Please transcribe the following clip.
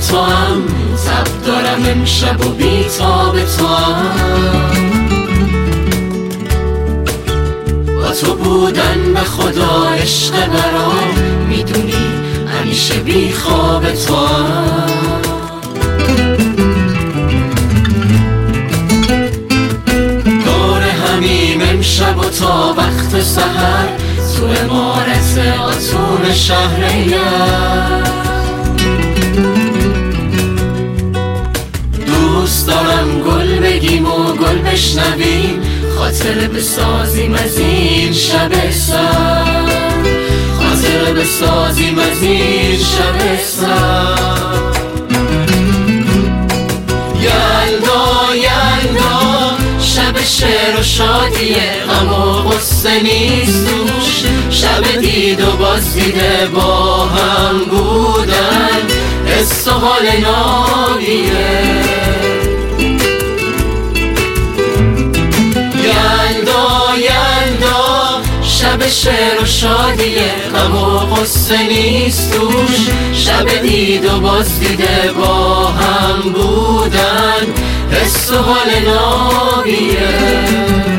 تو هم، تب دارم امشب و بیتاب تو هم. با تو بودن به خدا عشق برام، میدونی همیشه بی خواب تو هم. دور همیم امشب و تا وقت سحر، تو عمارت آتون شهریار. دوست دارم گل بگیم و گل بشنویم، خاطره بسازیم از این شب سر، خاطره بسازیم از این شب سر. یلدا یلدا شب شعر و شادیه، غم و غصه نیست توش، شب دید و بازدیده با هم بودن، حس و حال نابیه. یلدا یلدا شب شعر و شادیه، غم و غصه نیست توش، شب دید و بازدیده با هم بودن، حس و حال نابیه.